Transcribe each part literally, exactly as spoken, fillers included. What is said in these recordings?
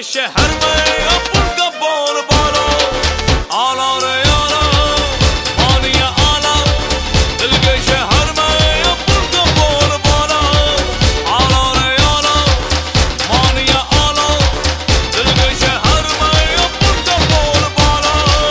शहर में अपन का बोल बाला आला रे आला मानिया आला दिल के शहर में अपन का बोल बाला आला रे आला मानिया आला दिल के शहर में अपन का बोल बाला।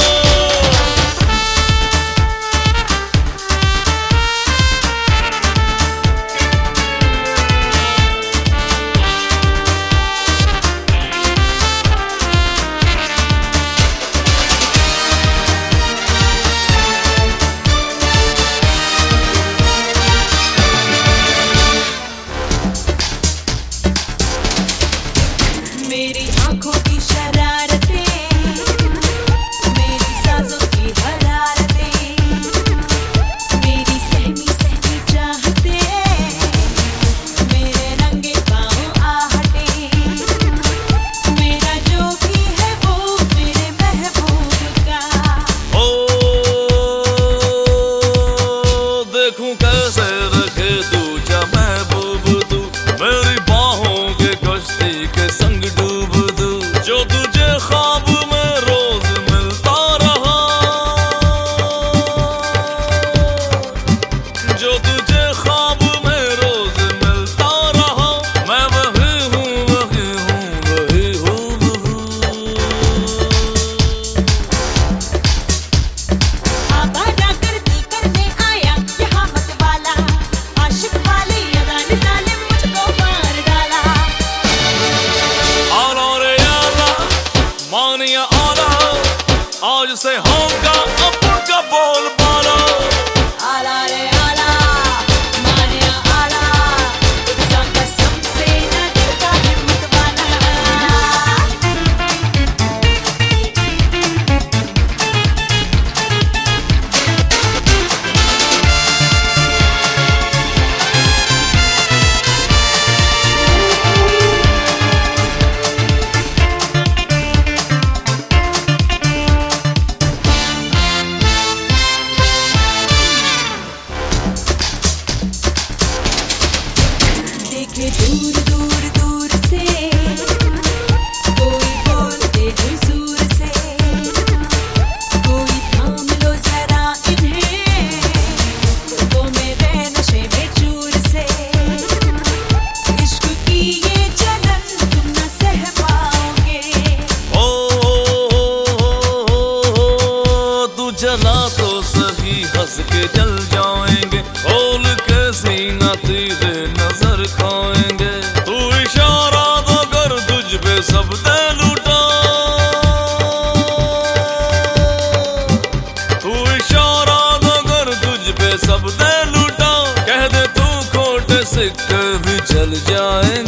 मेरी आंखों की शरारतें, मेरी सांसों की हरारतें, मेरी सहमी सहमी चाहतें, मेरे रंगे पाँव आहटें, मेरा जो भी है वो मेरे महबूब का। ओ देखूं कैसे रखे तू जा महबूब तू मेरी बाहों के कश्ती के संग डूब दू जो तुझे ख्वाब में रोज मिलता रहा जो तुझे ख्वाब में रोज मिलता रहा मैं वही हूँ वही हूँ वही हूँ। आवारा गर्दी करने आया यहाँ मत वाला, आशिक वाले अदा ने जालिम मुझको मार डाला। आला रे आला मानिया आला आज से होगा अपन का बोल बाला आला रे आला मानिया आला तुझसा कसम से न दिखता हिम्मत वाला। देखे दूर दूर दूर से कोई बोलते हुजूर से, कोई थाम लो जरा इन्हें वो मेरे नशे में चूर से। इश्क की ये जलन तुम न सह पाओगे। ओ तू जला तो सही हंस के जल जाएंगे खोल के सीना तेरे नजर खाएंगे तू इशारा तो कर तुझ पे सब दे लूटा तू इशारा तो कर तुझ पे सब दे लूटा कह दे तू खोटे सिक्के भी चल जाएंगे।